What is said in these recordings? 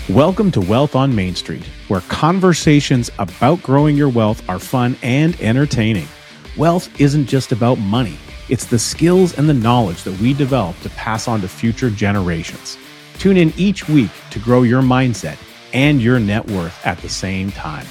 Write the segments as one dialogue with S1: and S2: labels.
S1: Welcome to Wealth on Main Street, where conversations about growing your wealth are fun and entertaining. Wealth isn't just about money. It's the skills and the knowledge that we develop to pass on to future generations. Tune in each week to grow your mindset and your net worth at the same time.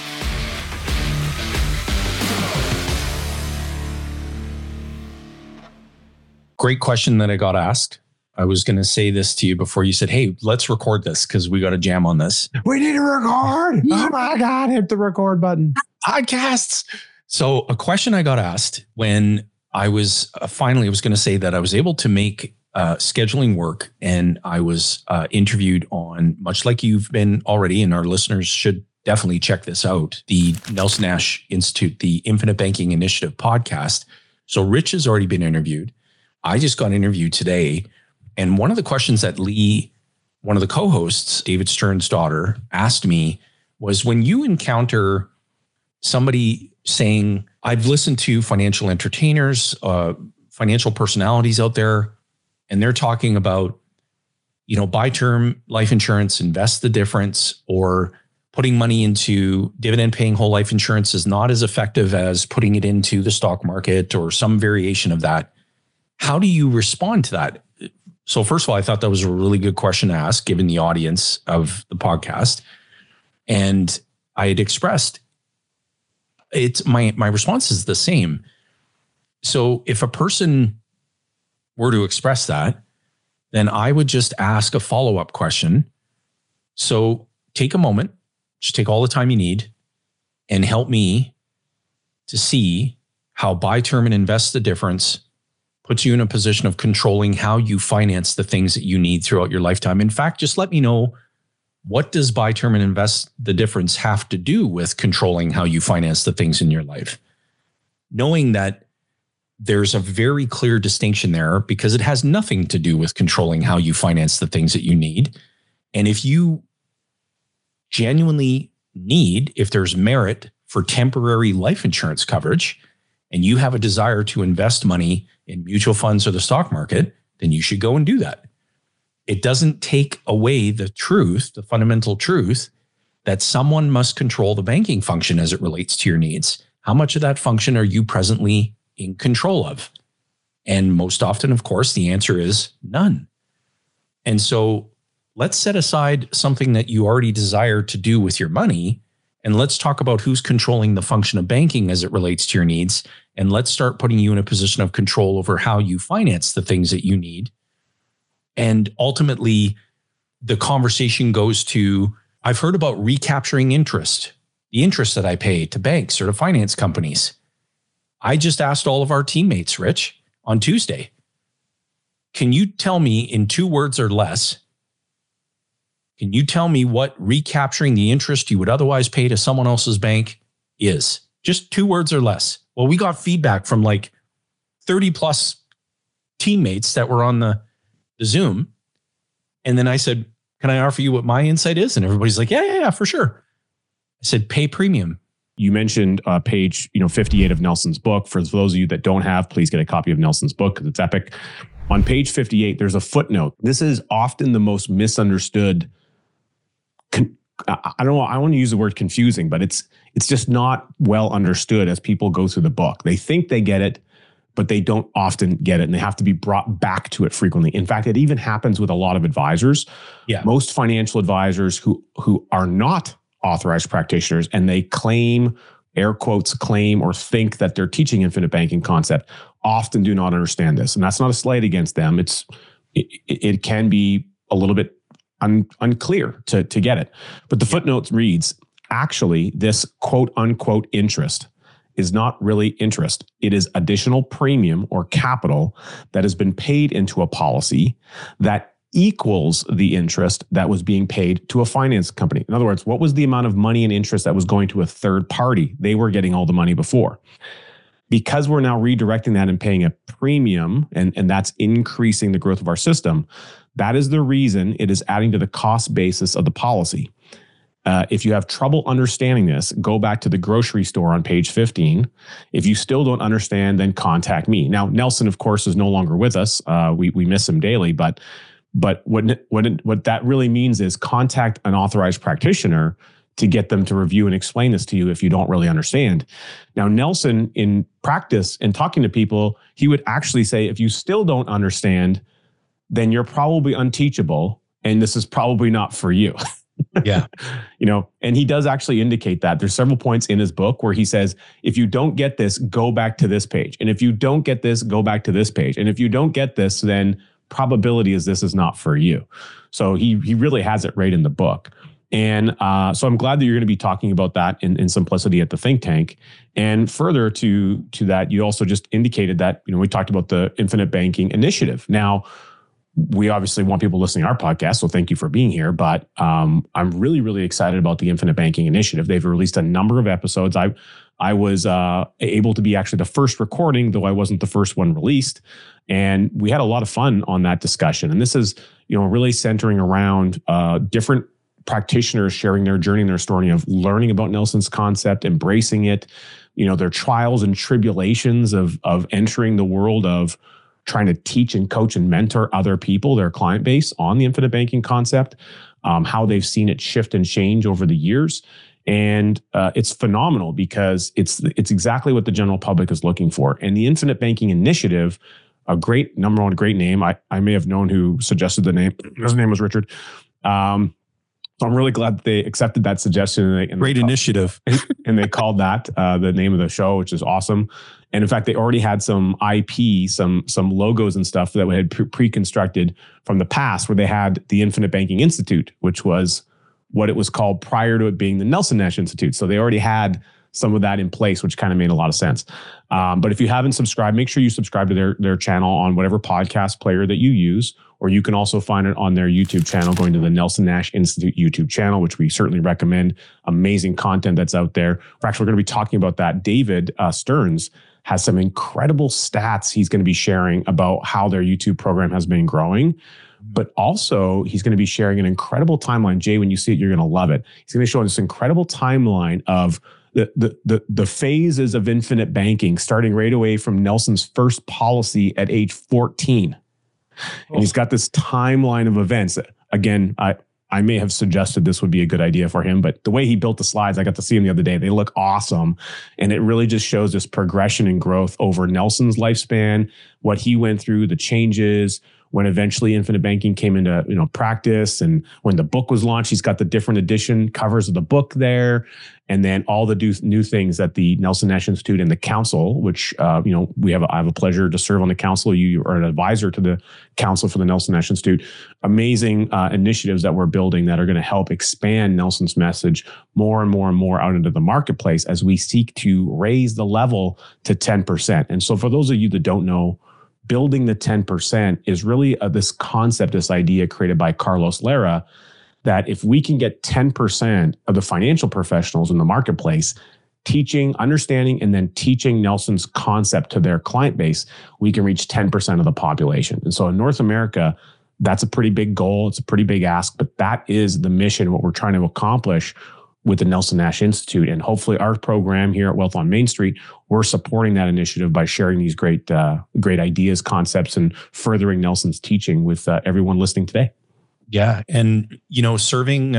S2: Great question that I got asked. I was going to say this to you before you said, hey, let's record this because we got to jam on this.
S1: We need to record. Oh my God, hit the record button.
S2: Podcasts. So a question I got asked when I was finally, I was going to say that I was able to make scheduling work, and I was interviewed on, much like you've been already, and our listeners should definitely check this out, the Nelson Nash Institute, the Infinite Banking Initiative podcast. So Rich has already been interviewed. I just got interviewed today. And one of the questions that Lee, one of the co-hosts, David Stern's daughter, asked me was, when you encounter somebody saying, I've listened to financial entertainers, financial personalities out there, and they're talking about, buy term life insurance, invest the difference, or putting money into dividend paying whole life insurance is not as effective as putting it into the stock market or some variation of that. How do you respond to that? So first of all, I thought that was a really good question to ask, given the audience of the podcast. And I had expressed, it's my response is the same. So if a person were to express that, then I would just ask a follow-up question. So take a moment, just take all the time you need, and help me to see how buy term and invest the difference puts you in a position of controlling how you finance the things that you need throughout your lifetime. In fact, just let me know, what does buy term and invest the difference have to do with controlling how you finance the things in your life? Knowing that there's a very clear distinction there, because it has nothing to do with controlling how you finance the things that you need. And if you genuinely need, if there's merit for temporary life insurance coverage, and you have a desire to invest money in mutual funds or the stock market, then you should go and do that. It doesn't take away the truth, the fundamental truth, that someone must control the banking function as it relates to your needs. How much of that function are you presently in control of? And most often, of course, the answer is none. And so let's set aside something that you already desire to do with your money, and let's talk about who's controlling the function of banking as it relates to your needs. And let's start putting you in a position of control over how you finance the things that you need. And ultimately, the conversation goes to, I've heard about recapturing interest, the interest that I pay to banks or to finance companies. I just asked all of our teammates, Rich, on Tuesday, can you tell me in 2 words or less, can you tell me what recapturing the interest you would otherwise pay to someone else's bank is? Just 2 words or less. Well, we got feedback from like 30 plus teammates that were on the Zoom. And then I said, can I offer you what my insight is? And everybody's like, yeah, for sure. I said, pay premium.
S1: You mentioned page 58 of Nelson's book. For those of you that don't have, please get a copy of Nelson's book because it's epic. On page 58, there's a footnote. This is often the most misunderstood. I don't know. I want to use the word confusing, but it's just not well understood as people go through the book. They think they get it, but they don't often get it, and they have to be brought back to it frequently. In fact, it even happens with a lot of advisors.
S2: Yeah.
S1: Most financial advisors who are not authorized practitioners, and they claim, air quotes, claim or think that they're teaching infinite banking concept, often do not understand this. And that's not a slight against them. It can be a little bit unclear to get it. But the footnote reads, actually, this quote unquote interest is not really interest. It is additional premium or capital that has been paid into a policy that equals the interest that was being paid to a finance company. In other words, what was the amount of money and interest that was going to a third party? They were getting all the money before. Because we're now redirecting that and paying a premium, and that's increasing the growth of our system, that is the reason it is adding to the cost basis of the policy. If you have trouble understanding this, go back to the grocery store on page 15. If you still don't understand, then contact me. Now, Nelson, of course, is no longer with us. We miss him daily, but But what that really means is contact an authorized practitioner to get them to review and explain this to you if you don't really understand. Now, Nelson, in practice and talking to people, he would actually say, if you still don't understand, then you're probably unteachable, and this is probably not for you.
S2: Yeah.
S1: And he does actually indicate that. There's several points in his book where he says, if you don't get this, go back to this page. And if you don't get this, go back to this page. And if you don't get this, then probability is this is not for you. So he really has it right in the book. And so I'm glad that you're going to be talking about that in Simplicity at the Think Tank. And further to that, you also just indicated that, we talked about the Infinite Banking Initiative. Now, we obviously want people listening to our podcast, so thank you for being here. But I'm really, really excited about the Infinite Banking Initiative. They've released a number of episodes. I was able to be actually the first recording, though I wasn't the first one released. And we had a lot of fun on that discussion. And this is, really centering around different practitioners sharing their journey and their story of learning about Nelson's concept, embracing it, their trials and tribulations of entering the world of trying to teach and coach and mentor other people, their client base, on the infinite banking concept, how they've seen it shift and change over the years. And it's phenomenal because it's exactly what the general public is looking for. And the Infinite Banking Initiative, a great name. I may have known who suggested the name. His name was Richard. So I'm really glad that they accepted that suggestion.
S2: Great initiative.
S1: And they called that the name of the show, which is awesome. And in fact, they already had some IP, some logos and stuff that we had pre-constructed from the past, where they had the Infinite Banking Institute, which was what it was called prior to it being the Nelson Nash Institute. So they already had some of that in place, which kind of made a lot of sense. But if you haven't subscribed, make sure you subscribe to their channel on whatever podcast player that you use, or you can also find it on their YouTube channel, going to the Nelson Nash Institute YouTube channel, which we certainly recommend. Amazing content that's out there. We're actually going to be talking about that. David Stearns has some incredible stats he's going to be sharing about how their YouTube program has been growing. But also, he's going to be sharing an incredible timeline. Jay, when you see it, you're going to love it. He's going to show this incredible timeline of the phases of infinite banking, starting right away from Nelson's first policy at age 14. And he's got this timeline of events. Again, I may have suggested this would be a good idea for him, but the way he built the slides, I got to see them the other day. They look awesome. And it really just shows this progression and growth over Nelson's lifespan, what he went through, the changes, when eventually infinite banking came into practice, and when the book was launched, he's got the different edition covers of the book there, and then all the new things that the Nelson Nash Institute and the council, which I have a pleasure to serve on the council. You are an advisor to the council for the Nelson Nash Institute. Amazing initiatives that we're building that are going to help expand Nelson's message more and more and more out into the marketplace as we seek to raise the level to 10%. And so, for those of you that don't know, building the 10% is really this concept, this idea created by Carlos Lara, that if we can get 10% of the financial professionals in the marketplace teaching, understanding, and then teaching Nelson's concept to their client base, we can reach 10% of the population. And so in North America, that's a pretty big goal. It's a pretty big ask, but that is the mission, what we're trying to accomplish with the Nelson Nash Institute. And hopefully our program here at Wealth on Main Street, we're supporting that initiative by sharing these great ideas, concepts, and furthering Nelson's teaching with everyone listening today.
S2: Yeah. And, serving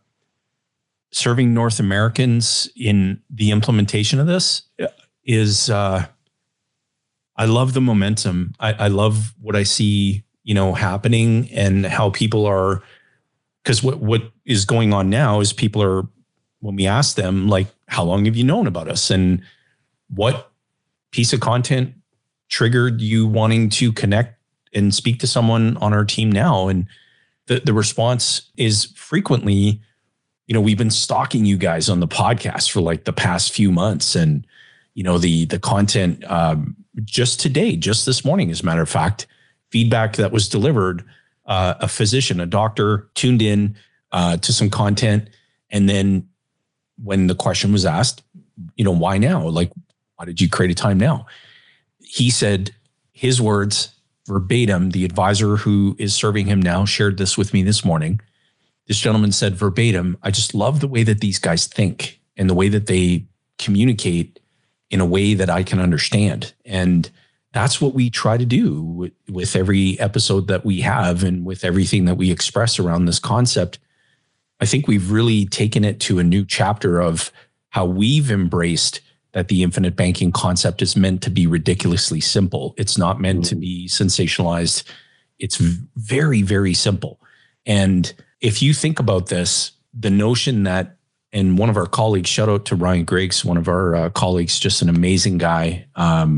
S2: North Americans in the implementation of this is, I love the momentum. I love what I see, happening, and how people are, because what is going on now is people are, when we ask them, like, how long have you known about us, and what piece of content triggered you wanting to connect and speak to someone on our team now? And the response is frequently, we've been stalking you guys on the podcast for like the past few months. And, the content, just today, just this morning, as a matter of fact, feedback that was delivered, a physician, a doctor tuned in to some content. And then when the question was asked, why now? Like, why did you create a time now? He said, his words verbatim, the advisor who is serving him now shared this with me this morning. This gentleman said verbatim, I just love the way that these guys think and the way that they communicate in a way that I can understand. And that's what we try to do with every episode that we have and with everything that we express around this concept. I think we've really taken it to a new chapter of how we've embraced that the infinite banking concept is meant to be ridiculously simple. It's not meant to be sensationalized. It's very, very simple. And if you think about this, the notion that, and one of our colleagues, shout out to Ryan Griggs, one of our colleagues, just an amazing guy.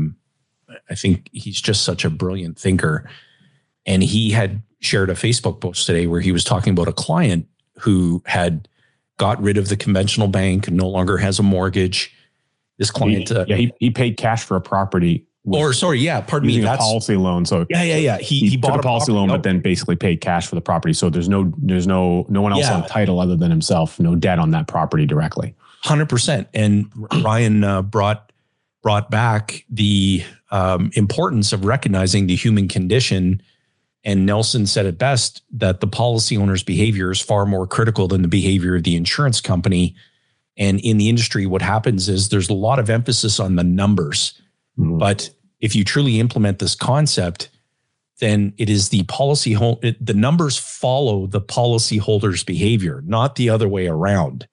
S2: I think he's just such a brilliant thinker. And he had shared a Facebook post today where he was talking about a client who had got rid of the conventional bank, no longer has a mortgage. This client,
S1: he paid cash for a property.
S2: Pardon me,
S1: that's a policy loan. So
S2: he bought
S1: a policy loan, but then basically paid cash for the property. So there's no one else on title other than himself, no debt on that property directly.
S2: 100%. And Ryan brought back the importance of recognizing the human condition. And Nelson said it best, that the policy owner's behavior is far more critical than the behavior of the insurance company. And in the industry, what happens is there's a lot of emphasis on the numbers. Mm-hmm. But if you truly implement this concept, then it is the the numbers follow the policyholder's behavior, not the other way around.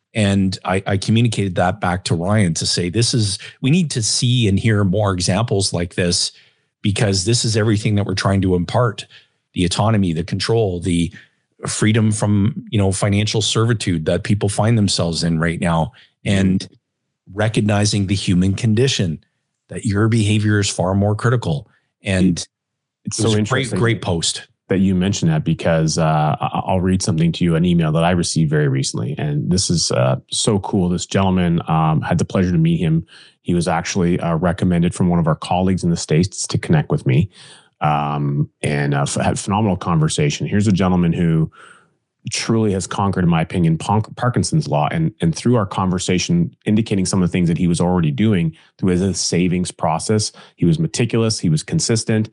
S2: And I communicated that back to Ryan to say, we need to see and hear more examples like this, because this is everything that we're trying to impart: the autonomy, the control, the freedom from, financial servitude that people find themselves in right now, and recognizing the human condition, that your behavior is far more critical. And
S1: it's so interesting.
S2: Great post
S1: that you mentioned that, because I'll read something to you, an email that I received very recently. And this is so cool. This gentleman, had the pleasure to meet him. He was actually recommended from one of our colleagues in the States to connect with me, and had a phenomenal conversation. Here's a gentleman who truly has conquered, in my opinion, Parkinson's law. And through our conversation, indicating some of the things that he was already doing through his savings process. He was meticulous. He was consistent.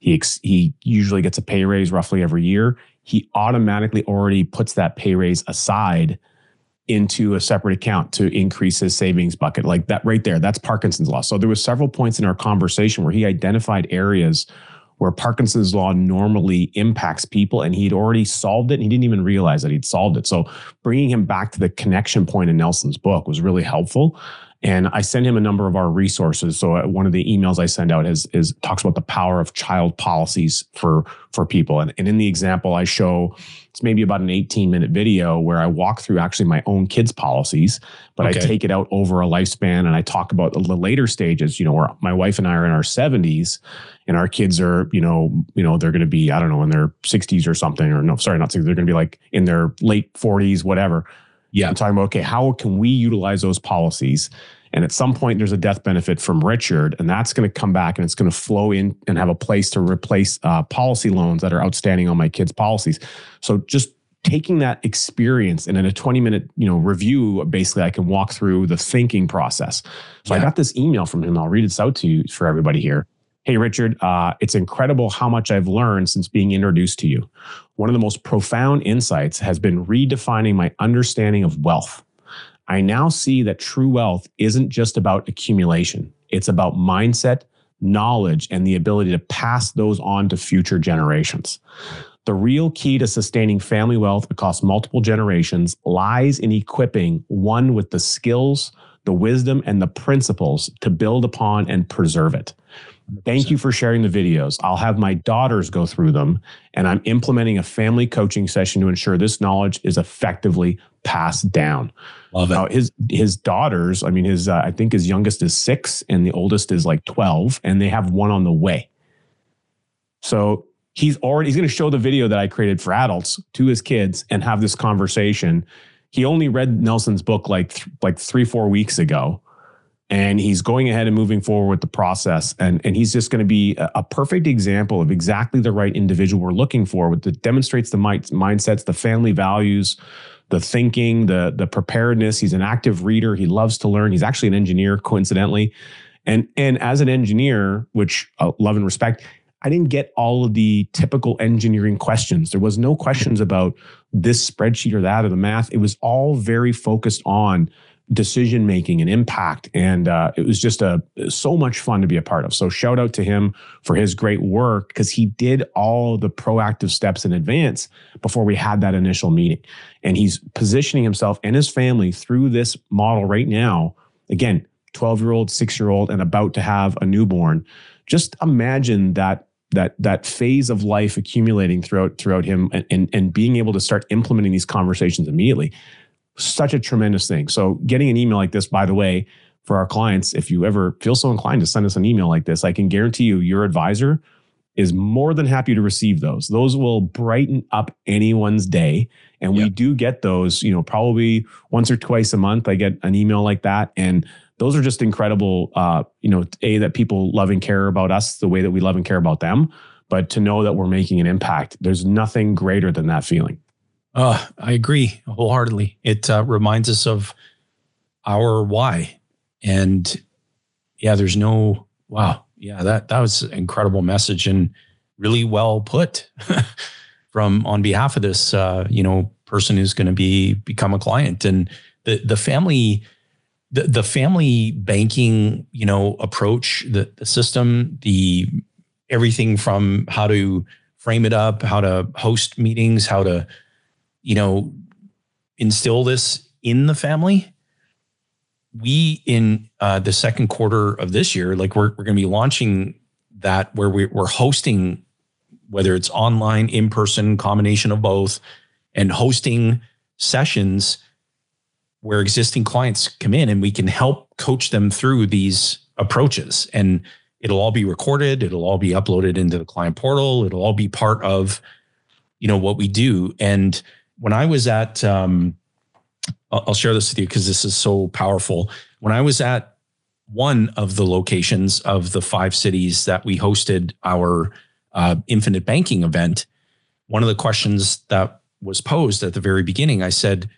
S1: He usually gets a pay raise roughly every year. He automatically already puts that pay raise aside into a separate account to increase his savings bucket. Like that right there, that's Parkinson's law. So there was several points in our conversation where he identified areas where Parkinson's law normally impacts people, and he'd already solved it, and he didn't even realize that he'd solved it. So bringing him back to the connection point in Nelson's book was really helpful. And I sent him a number of our resources. So one of the emails I send out is talks about the power of child policies for people. And in the example I show, it's maybe about an 18-minute video where I walk through actually my own kids' policies, but I take it out over a lifespan, and I talk about the later stages, where my wife and I are in our 70s and our kids are, they're going to be, I don't know, in their 60s or something, or no, sorry, not 60s. They're going to be like in their late 40s, whatever. Yeah. I'm talking about, okay, how can we utilize those policies? And at some point, there's a death benefit from Richard, and that's going to come back and it's going to flow in and have a place to replace policy loans that are outstanding on my kids' policies. So just taking that experience and in a 20-minute, review, basically, I can walk through the thinking process. So I got this email from him. I'll read it out to you for everybody here. Hey, Richard, it's incredible how much I've learned since being introduced to you. One of the most profound insights has been redefining my understanding of wealth. I now see that true wealth isn't just about accumulation. It's about mindset, knowledge, and the ability to pass those on to future generations. The real key to sustaining family wealth across multiple generations lies in equipping one with the skills, the wisdom, and the principles to build upon and preserve it. Thank you for sharing the videos. I'll have my daughters go through them, and I'm implementing a family coaching session to ensure this knowledge is effectively passed down.
S2: Love it.
S1: Now, his daughters, I think his youngest is 6 and the oldest is like 12, and they have one on the way. So he's going to show the video that I created for adults to his kids and have this conversation. He only read Nelson's book like 3-4 weeks ago. And he's going ahead and moving forward with the process. And he's just going to be a perfect example of exactly the right individual we're looking for, that demonstrates the mindsets, the family values, the thinking, the preparedness. He's an active reader. He loves to learn. He's actually an engineer, coincidentally. And as an engineer, which I love and respect, I didn't get all of the typical engineering questions. There was no questions about this spreadsheet or that or the math. It was all very focused on decision making and impact. And it was just so much fun to be a part of. So shout out to him for his great work, because he did all the proactive steps in advance before we had that initial meeting. And he's positioning himself and his family through this model right now. Again, 12-year-old, 6-year-old, and about to have a newborn. Just imagine that phase of life accumulating throughout him, and being able to start implementing these conversations immediately. Such a tremendous thing. So getting an email like this, by the way, for our clients, if you ever feel so inclined to send us an email like this, I can guarantee you your advisor is more than happy to receive those. Those will brighten up anyone's day. And we do get those, probably once or twice a month. I get an email like that. And those are just incredible, that people love and care about us the way that we love and care about them. But to know that we're making an impact, there's nothing greater than that feeling.
S2: I agree wholeheartedly. It reminds us of our why. And there's no, wow. Yeah, that was an incredible message and really well put on behalf of this, person who's going to become a client. And the family banking, approach, the system, everything from how to frame it up, how to host meetings, how to, instill this in the family. We, in the second quarter of this year, we're going to be launching that, where we're hosting, whether it's online, in person, combination of both, and hosting sessions where existing clients come in and we can help coach them through these approaches. And it'll all be recorded. It'll all be uploaded into the client portal. It'll all be part of, what we do. And when I was at, I'll share this with you because this is so powerful. When I was at one of the locations of the 5 cities that we hosted our Infinite Banking event, one of the questions that was posed at the very beginning, I said,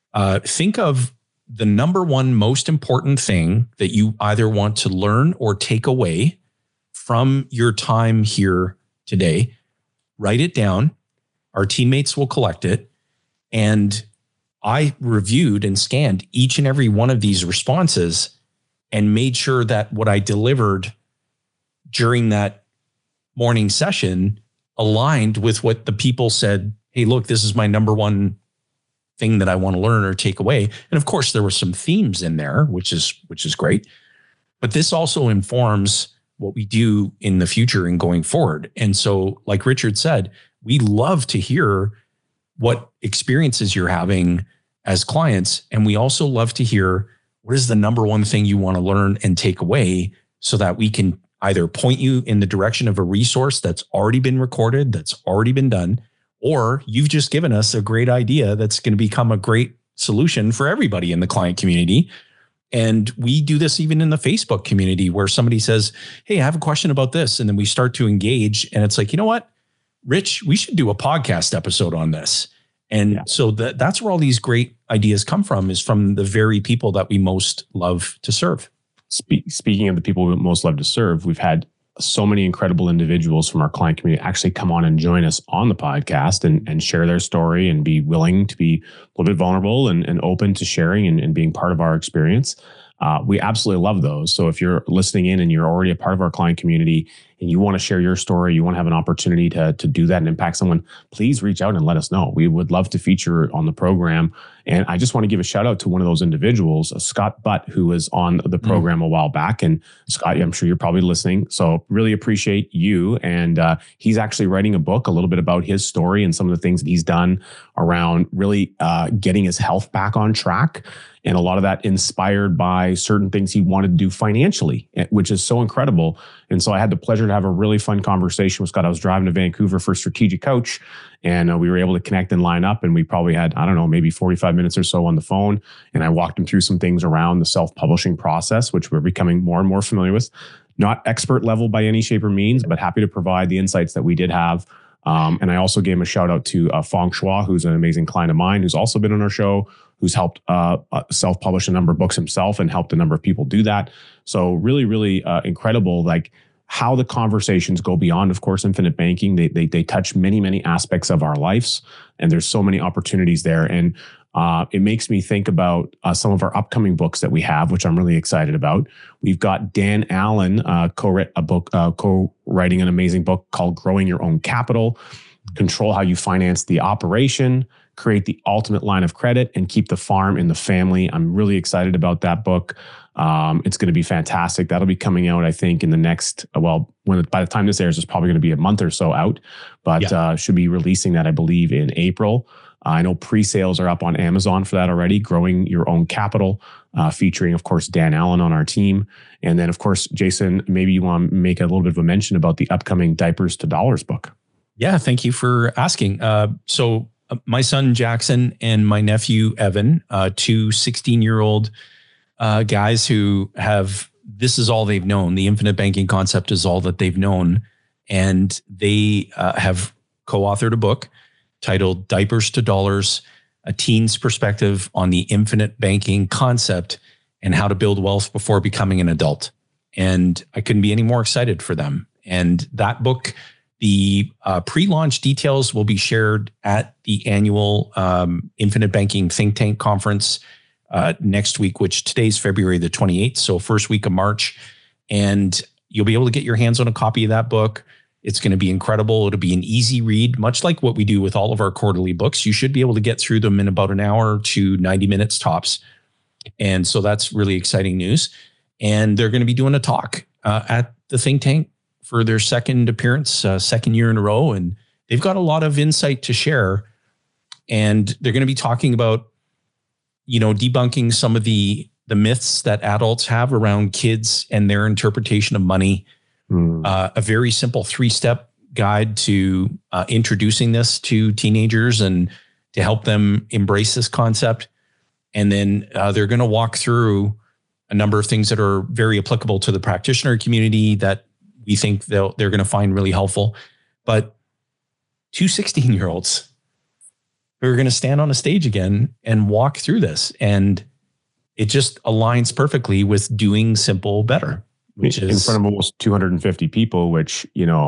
S2: think of the number one most important thing that you either want to learn or take away from your time here today. Write it down. Our teammates will collect it. And I reviewed and scanned each and every one of these responses and made sure that what I delivered during that morning session aligned with what the people said. Hey, look, this is my number one thing that I want to learn or take away. And of course, there were some themes in there, which is great. But this also informs what we do in the future and going forward. And so, like Richard said, we love to hear what experiences you're having as clients. And we also love to hear what is the number one thing you want to learn and take away, so that we can either point you in the direction of a resource that's already been recorded, that's already been done, or you've just given us a great idea that's going to become a great solution for everybody in the client community. And we do this even in the Facebook community, where somebody says, hey, I have a question about this. And then we start to engage. And it's like, you know what, Rich, we should do a podcast episode on this. And so that's where all these great ideas come from, is from the very people that we most love to serve.
S1: Speaking of the people we most love to serve, we've had so many incredible individuals from our client community actually come on and join us on the podcast and share their story and be willing to be a little bit vulnerable and open to sharing and being part of our experience. We absolutely love those. So if you're listening in and you're already a part of our client community and you want to share your story, you want to have an opportunity to do that and impact someone, please reach out and let us know. We would love to feature on the program. And I just want to give a shout out to one of those individuals, Scott Butt, who was on the program a while back. And Scott, I'm sure you're probably listening. So really appreciate you. And he's actually writing a book a little bit about his story and some of the things that he's done around really getting his health back on track. And a lot of that inspired by certain things he wanted to do financially, which is so incredible. And so I had the pleasure to have a really fun conversation with Scott. I was driving to Vancouver for Strategic Coach, and we were able to connect and line up. And we probably had, I don't know, maybe 45 minutes or so on the phone. And I walked him through some things around the self-publishing process, which we're becoming more and more familiar with. Not expert level by any shape or means, but happy to provide the insights that we did have. And I also gave him a shout out to Fong Chua, who's an amazing client of mine, who's also been on our show, who's helped self-publish a number of books himself and helped a number of people do that. So really, really incredible, like how the conversations go beyond, of course, infinite banking. They touch many, many aspects of our lives, and there's so many opportunities there. And It makes me think about some of our upcoming books that we have, which I'm really excited about. We've got Dan Allen co-writing an amazing book called Growing Your Own Capital, Control How You Finance the Operation, Create the Ultimate Line of Credit, and Keep the Farm in the Family. I'm really excited about that book. It's going to be fantastic. That'll be coming out, I think, in the next, by the time this airs, it's probably going to be a month or so out, but should be releasing that, I believe, in April. I know pre-sales are up on Amazon for that already, Growing Your Own Capital, featuring, of course, Dan Allen on our team. And then, of course, Jason, maybe you want to make a little bit of a mention about the upcoming Diapers to Dollars book.
S2: Yeah, thank you for asking. So my son, Jackson, and my nephew, Evan, two 16-year-old guys who this is all they've known. The infinite banking concept is all that they've known. And they have co-authored a book titled Diapers to Dollars, A Teen's Perspective on the Infinite Banking Concept and How to Build Wealth Before Becoming an Adult. And I couldn't be any more excited for them. And that book, the pre-launch details will be shared at the annual Infinite Banking Think Tank Conference next week, which today's February the 28th, so first week of March. And you'll be able to get your hands on a copy of that book. It's going to be incredible. It'll be an easy read, much like what we do with all of our quarterly books. You should be able to get through them in about an hour to 90 minutes tops. And so that's really exciting news. And they're going to be doing a talk at the think tank for their second appearance, second year in a row. And they've got a lot of insight to share. And they're going to be talking about, debunking some of the myths that adults have around kids and their interpretation of money. A very simple 3-step guide to introducing this to teenagers and to help them embrace this concept. And then they're going to walk through a number of things that are very applicable to the practitioner community that we think they're going to find really helpful. But two 16-year-olds who are going to stand on a stage again and walk through this. And it just aligns perfectly with doing simple better. Which is
S1: in front of almost 250 people, which,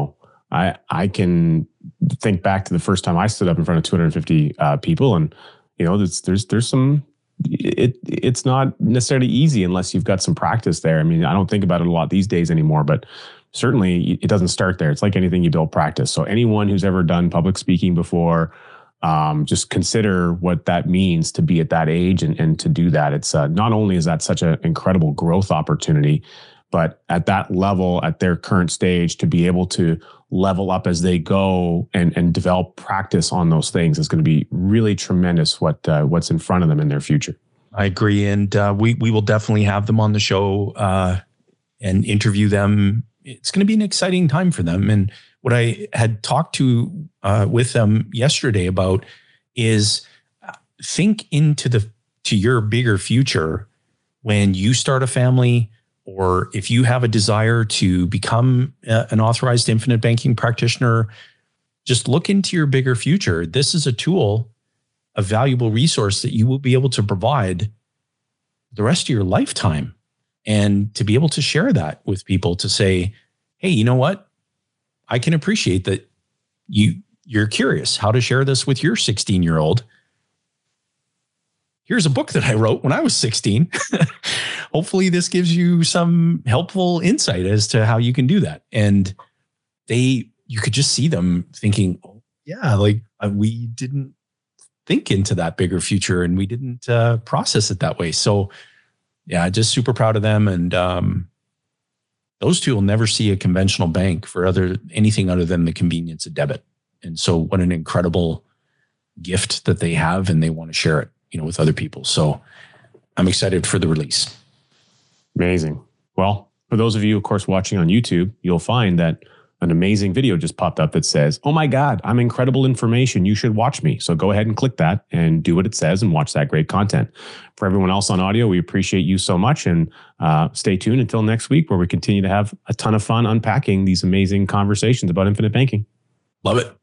S1: I can think back to the first time I stood up in front of 250 people. And, there's some, it's not necessarily easy unless you've got some practice there. I mean, I don't think about it a lot these days anymore, but certainly it doesn't start there. It's like anything, you build practice. So anyone who's ever done public speaking before, just consider what that means to be at that age and to do that. It's not only is that such an incredible growth opportunity, but at that level, at their current stage, to be able to level up as they go and develop practice on those things is going to be really tremendous what's in front of them in their future.
S2: I agree. And we will definitely have them on the show and interview them. It's going to be an exciting time for them. And what I had talked with them yesterday about is think into your bigger future when you start a family, or if you have a desire to become an authorized infinite banking practitioner. Just look into your bigger future. This is a tool, a valuable resource that you will be able to provide the rest of your lifetime, and to be able to share that with people, to say, hey, you know what? I can appreciate that you're curious how to share this with your 16-year-old. Here's a book that I wrote when I was 16. Hopefully this gives you some helpful insight as to how you can do that. And you could just see them thinking, oh, yeah, we didn't think into that bigger future, and we didn't process it that way. So yeah, just super proud of them. And those two will never see a conventional bank for anything other than the convenience of debit. And so what an incredible gift that they have, and they want to share it, with other people. So I'm excited for the release.
S1: Amazing. Well, for those of you, of course, watching on YouTube, you'll find that an amazing video just popped up that says, oh my God, I'm incredible information. You should watch me. So go ahead and click that and do what it says and watch that great content. For everyone else on audio, we appreciate you so much, and stay tuned until next week, where we continue to have a ton of fun unpacking these amazing conversations about infinite banking.
S2: Love it.